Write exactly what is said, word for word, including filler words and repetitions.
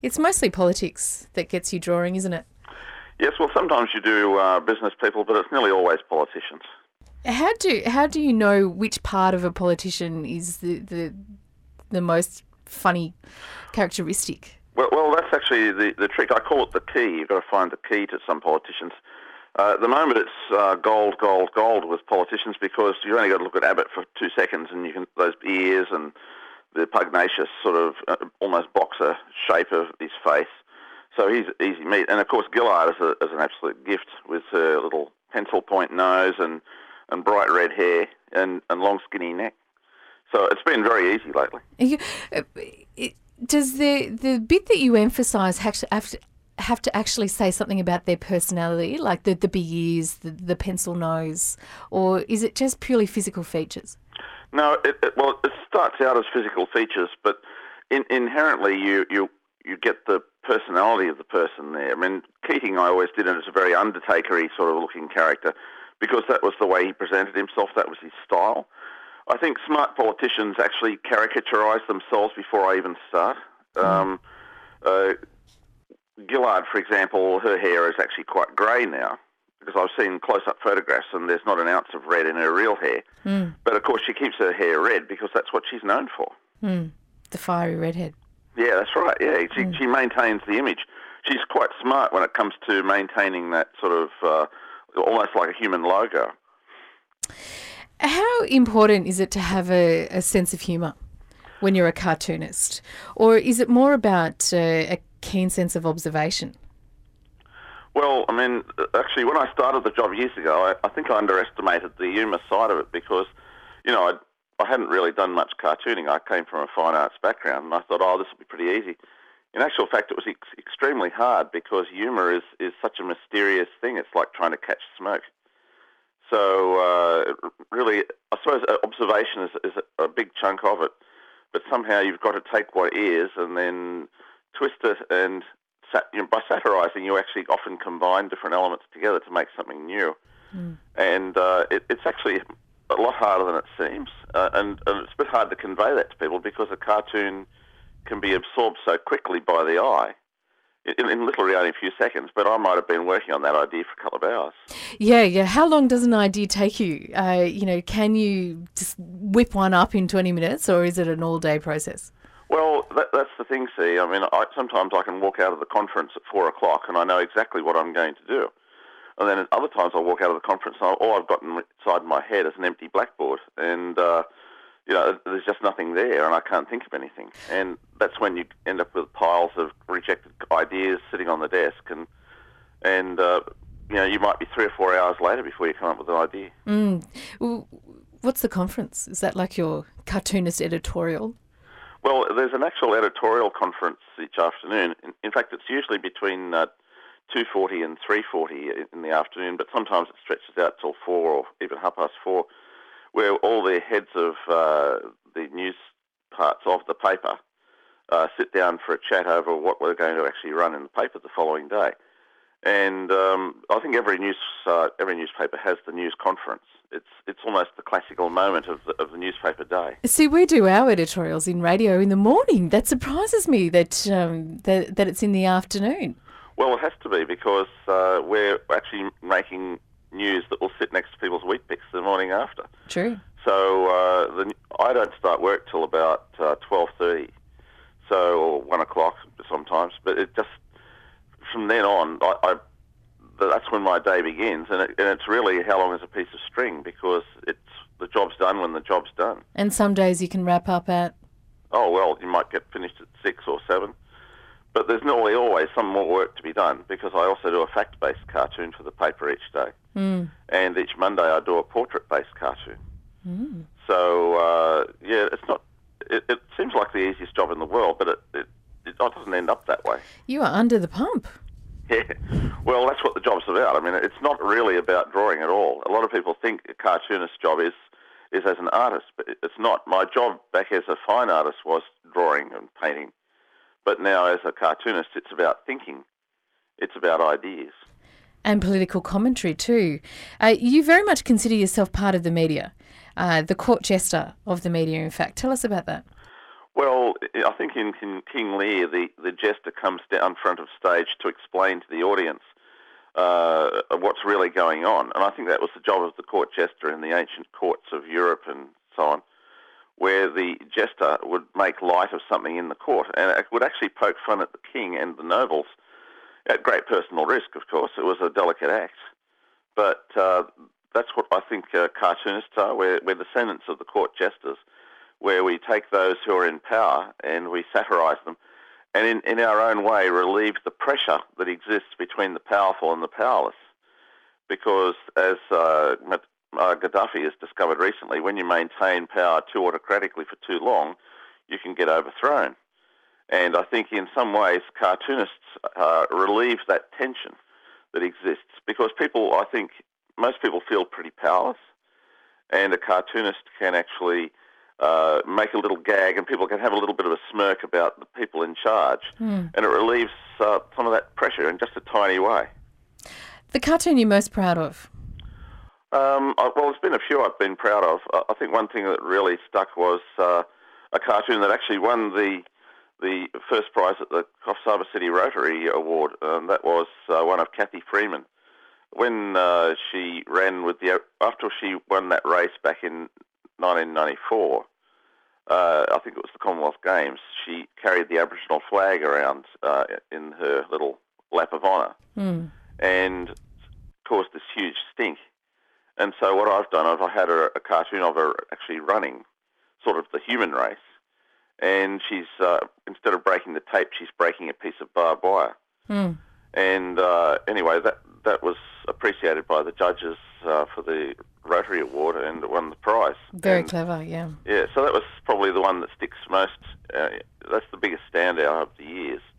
It's mostly politics that gets you drawing, isn't it? Yes, well, sometimes you do uh, business people, but it's nearly always politicians. How do how do you know which part of a politician is the the, the most funny characteristic? Well, well, that's actually the, the trick. I call it the key. You've got to find the key to some politicians. Uh, at the moment, it's uh, gold, gold, gold with politicians because you've only got to look at Abbott for two seconds and you can those ears and the pugnacious sort of uh, almost boxer shape of his face. So he's easy meat. And, of course, Gillard is, a, is an absolute gift with her little pencil point nose and, and bright red hair and, and long, skinny neck. So it's been very easy lately. You, uh, it, does the, the bit that you emphasise have to, have, to, have to actually say something about their personality, like the, the big ears, the, the pencil nose, or is it just purely physical features? No, it, it, well, it starts out as physical features, but in, inherently you, you you get the personality of the person there. I mean, Keating I always did it as a very Undertaker-y sort of looking character because that was the way he presented himself, that was his style. I think smart politicians actually caricaturise themselves before I even start. Mm. Um, uh, Gillard, for example, her hair is actually quite grey now, because I've seen close-up photographs and there's not an ounce of red in her real hair. Mm. But, of course, she keeps her hair red because that's what she's known for. Mm. The fiery redhead. Yeah, that's right, yeah. She, mm. she maintains the image. She's quite smart when it comes to maintaining that sort of uh, almost like a human logo. How important is it to have a, a sense of humour when you're a cartoonist? Or is it more about uh, a keen sense of observation? Well, I mean, actually, when I started the job years ago, I, I think I underestimated the humour side of it because, you know, I, I hadn't really done much cartooning. I came from a fine arts background, and I thought, oh, this will be pretty easy. In actual fact, it was ex- extremely hard because humour is, is such a mysterious thing. It's like trying to catch smoke. So, uh, really, I suppose observation is, is a big chunk of it, but somehow you've got to take what is and then twist it and... You know, by satirising, you actually often combine different elements together to make something new. Mm. And uh, it, it's actually a lot harder than it seems. Uh, and, and it's a bit hard to convey that to people because a cartoon can be absorbed so quickly by the eye, in, in literally only a few seconds. But I might have been working on that idea for a couple of hours. Yeah, yeah. How long does an idea take you? Uh, you know, can you just whip one up in twenty minutes or is it an all-day process? Well, that, that's the thing, see. I mean, I, sometimes I can walk out of the conference at four o'clock and I know exactly what I'm going to do. And then at other times I walk out of the conference and all I've got inside my head is an empty blackboard. And, uh, you know, there's just nothing there and I can't think of anything. And that's when you end up with piles of rejected ideas sitting on the desk. And, and uh, you know, you might be three or four hours later before you come up with an idea. Mm. What's the conference? Is that like your cartoonist editorial? Well, there's an actual editorial conference each afternoon. In, in fact, it's usually between uh, two forty and three forty in the afternoon, but sometimes it stretches out till four or even half past four, where all the heads of uh, the news parts of the paper uh, sit down for a chat over what we're going to actually run in the paper the following day. And um, I think every news uh, every newspaper has the news conference. It's it's almost the classical moment of the, of the newspaper day. See, we do our editorials in radio in the morning. That surprises me that um, that, that it's in the afternoon. Well, it has to be because uh, we're actually making news that will sit next to people's wheat picks the morning after. True. So uh, the, I don't start work till about uh, twelve thirty, so or one o'clock sometimes. But it just from then on, I, I that's when my day begins, and, it, and it's really how long is a piece of string because it's the job's done when the job's done. And some days you can wrap up at? Oh, well, you might get finished at six or seven, but there's normally always some more work to be done because I also do a fact-based cartoon for the paper each day, mm. and each Monday I do a portrait-based cartoon. Mm. So, uh, yeah, it's not. It, it seems like the easiest job in the world, but it, it, it doesn't end up that way. You are under the pump. Yeah, well, that's what the job's about. I mean, it's not really about drawing at all. A lot of people think a cartoonist's job is, is as an artist, but it's not. My job back as a fine artist was drawing and painting, but now as a cartoonist, it's about thinking. It's about ideas. And political commentary too. Uh, you very much consider yourself part of the media, uh, the court jester of the media, in fact. Tell us about that. Well, I think in, in King Lear, the, the jester comes down front of stage to explain to the audience uh, what's really going on. And I think that was the job of the court jester in the ancient courts of Europe and so on, where the jester would make light of something in the court and it would actually poke fun at the king and the nobles at great personal risk, of course. It was a delicate act. But uh, that's what I think uh, cartoonists are. We're, we're descendants of the court jesters, where we take those who are in power and we satirise them and in, in our own way relieve the pressure that exists between the powerful and the powerless. Because as uh, uh, Gaddafi has discovered recently, when you maintain power too autocratically for too long, you can get overthrown. And I think in some ways cartoonists uh, relieve that tension that exists because people, I think, most people feel pretty powerless and a cartoonist can actually uh, make a little gag and people can have a little bit of a smirk about the people in charge mm. and it relieves uh, some of that pressure in just a tiny way. The cartoon you're most proud of? Um, I, well, there's been a few I've been proud of. I think one thing that really stuck was uh, a cartoon that actually won the the first prize at the Coffs Harbour City Rotary Award, and that was uh, one of Kathy Freeman. When uh, she ran with the, after she won that race back in nineteen ninety-four, uh, I think it was the Commonwealth Games, she carried the Aboriginal flag around uh, in her little lap of honour mm. and caused this huge stink. And so what I've done is I had a, a cartoon of her actually running, sort of the human race, and she's, uh, instead of breaking the tape, she's breaking a piece of barbed wire. Mm. And uh, anyway, that that was appreciated by the judges uh, for the Rotary Award and won the prize. Very and, clever, yeah. Yeah, so that was probably the one that sticks most. Uh, that's the biggest standout of the years.